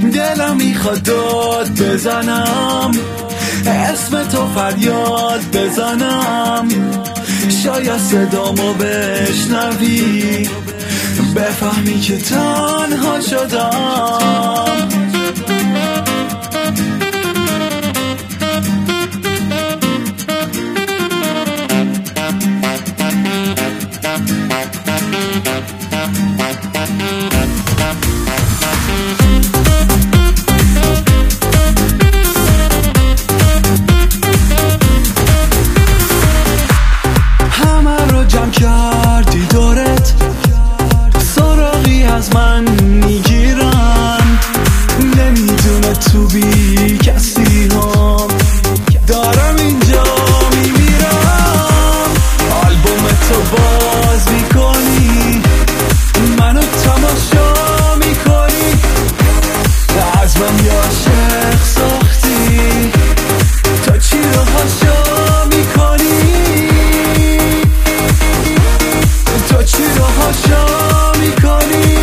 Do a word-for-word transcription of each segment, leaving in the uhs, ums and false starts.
دلم میخواد داد بزنم، اسم تو فریاد بزنم، شاید صدامو بشنوی بفهمی که تنها شدم. کردی دارت سراغی از من میگیرن، نمیدونه تو بی کسی هم دارم اینجا میمیرم. آلبوم تو باز میکنی، منو تماشا میکنی، از من یه عاشق ساختی، تا چی رو هاشا میکنی، تو چی رو هاشا میکنی.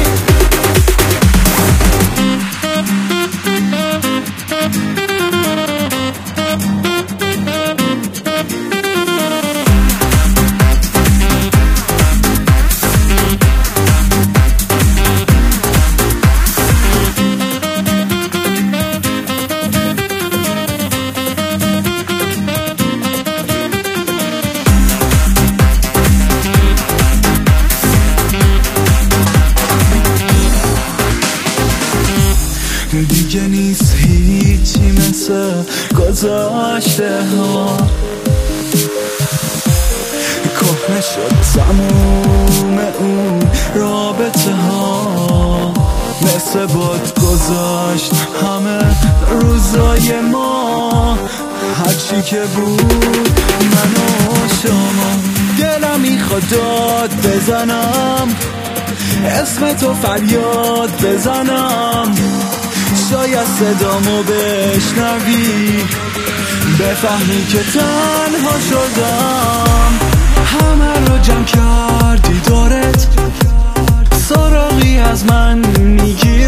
دیگه نیست هیچی مثل گذاشته ها، کهنه شد تموم اون رابطه ها، مثل باد گذاشت همه روزای ما، هرچی که بود من و شما. دلم میخواد داد بزنم، اسم تو فریاد بزنم، شاید صدامو بشنوی بفهمی که تنها شدم. همه رو جمع کردی دارت سراغی از من میگی